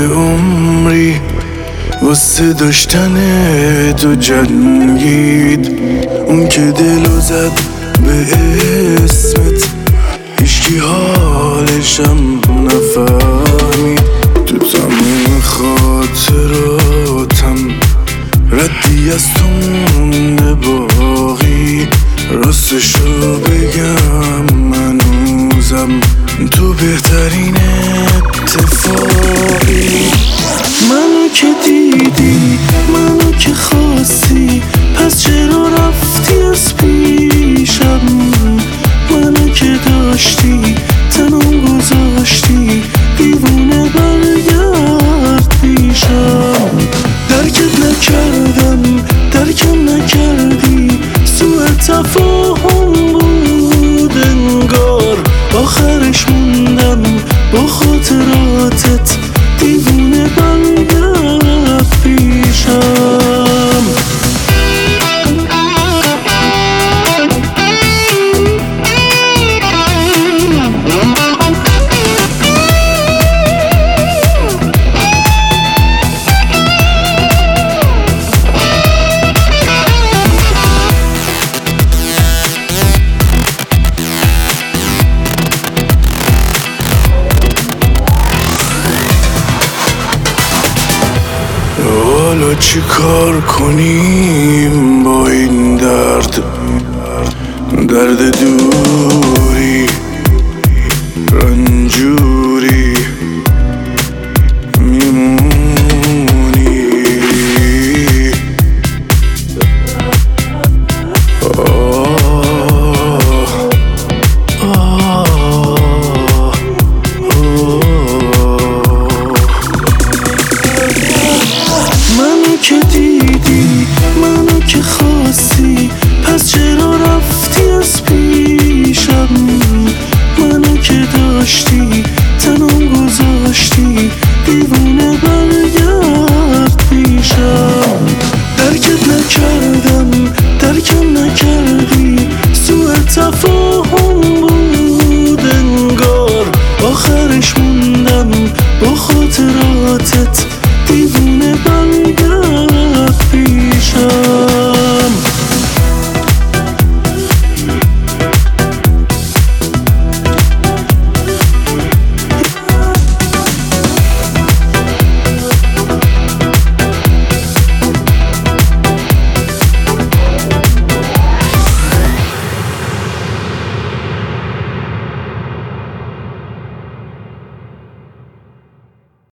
عمری واسه داشتن تو جنگید. اون که دلو زد به اسمت هیچکی حالشم نفهمید. تو تمام خاطراتم ردی از تو مونده باقی. راستشو بگم منوزم تو بهترین اتفاقی. منو که دیدی، منو که خواستی، پس چرا رفتی از پیشم؟ منو که داشتی تنم گذاشتی، دیوونه برگرد پیشم. درکت نکردم، درکم نکردی، سوء تفاهم بود انگار. آخرش موندم با خاطراتت، دیوونه برگرد پیشم. حالا چی کار کنیم با این درد؟ درد دوری